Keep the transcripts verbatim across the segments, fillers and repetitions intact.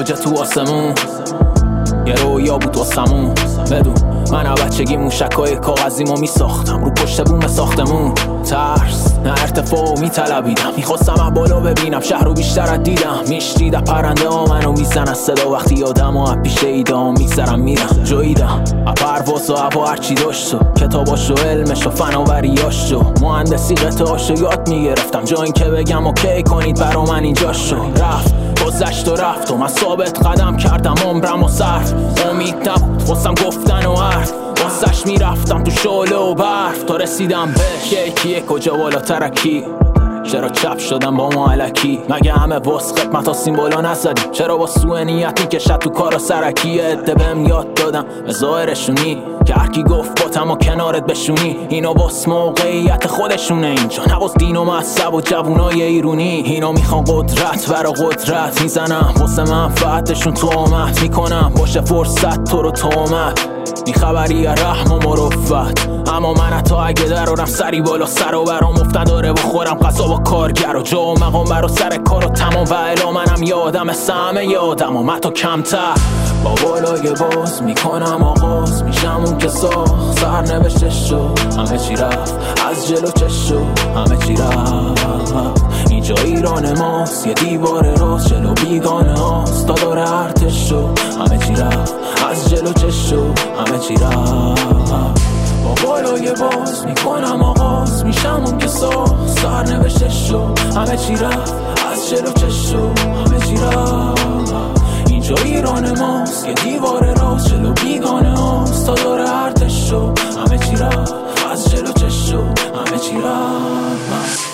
اوج تو آسمون، یه رویا بود واسمون. بدون من از بچگی موشکای کاغذیمو میساختم رو پشت بوم ساختمون. ترس نه ارتفاع میطلبیدم، میخواستم از بالا ببینم شهر رو بیشتر از دیدم. میشنیدم پرنده ها منو میزنن صدا وقتی یادم و پیش ایدام میگذرم میرم. جویدم از پرواز و هوا هرچی داشت و کتاباش و علمش و فناوریاش و مهندسی قطعاش رو یاد میگرفتم. جا این که بگم اوکی کنید برا من اینجا شو. رفت گذشت و رفت و من ثابت قدم کردم عمرم و صرف. امید نبود خواستم گفتن و حرف، واسش میرفتم تو شعله و برف تا رسیدم بهش. یکیه کجا بالاتر کی؟ چرا چپ شدم با ما علکی؟ مگه همه واس خدمت ها سیمبولا نزدیم؟ چرا با سوء نیت میکشد تو کارا سرکی؟ عده بهم یاد دادم به ظاهرشونی که هرکی گفت باتم و کنارت بشونی. اینا باس موقعیت خودشونه اینجا، نباس دین و مذهب و جوونای ایرونی. اینا میخوان قدرت برا قدرت میزنم، واسه منفعتشون تومت میکنم. باشه فرصت تو رو تومت میخبری رحم و مروت، اما من حتی اگه درارم سری بالا سر و برام افتداره بخورم غذا با کارگر و جا و مقام برا سر کار و تمام. و الا منم یادم سمه یادم و من تو کمتر با بالای باز میکنم آغاز میشم اون که ساخت سر نوشته شو. همه چی رفت از جلو چش شو، همه چی رفت. اینجا ایران ماست، یه دیوار راست جلو بیگانه هاست تا داره ارتش شو. همه چی رفت از جلو چش شو، همه چی رفت. با بالای باز میکنم آغاز میشم اون که ساخت سر نوشته شو. همه چی رفت از جلو چش شو، همه چی رفت. اینجا ایران ماست، یه دیوار راست جلو بیگانه هاست تا داره ارتش شو. همه چی رفت از جلو چش شو، همه چی رفت.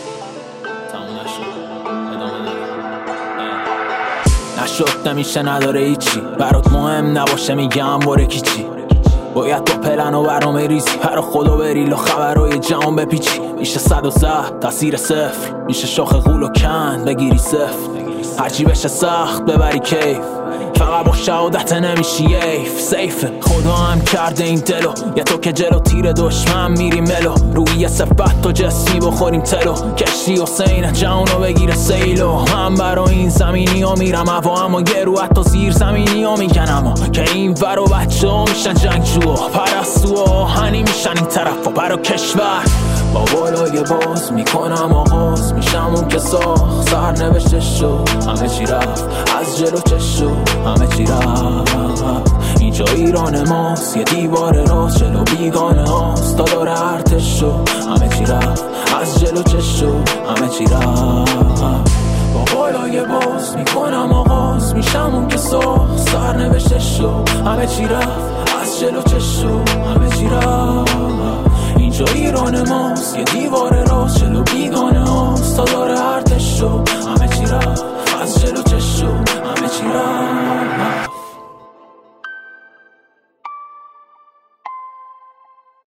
نشد نمیشه نداره هیچی، برات مهم نباشه میگم باره کیچی. باید با پلن و برنامه ریزی هر خدا بریل و خبرهای جهان بپیچی. میشه صد و زد تاثیر صفر، میشه شاخ غول و کن بگیری صفر. هرچی بشه سخت ببری کیف، فقط با شهادت نمیشی ییف. سیفه خدا هم کرده این دلو، یه تو که جلو تیر دشمن میری ملو. روی یه صفت تو جسمی بخوریم تلو، کشتی حسین جهانو بگیره سیلو. من برا این زمینی ها میرم هوا، اما یه رو حتی زیر زمینی ها میگن اما که این ور و بچه ها میشن جنگجو ها پرستو ها هنی میشن این طرف ها برا کشور. با بالای باز میکنم آغاز میشم اون که ساخت سر نوشته شو. همه چی رفت از جلو چش شو، همه چی رفت. اینجا ایران ماست، یه دیوار راست جلو بیگانه هاست تا داره ارتش شو. همه چی رفت از جلو چش شو، همه چی رفت. با بالای باز میکنم آغاز میشم اون که ساخت سر نوشته شو. همه چی رفت از جلو چش شو، همه چی رفت.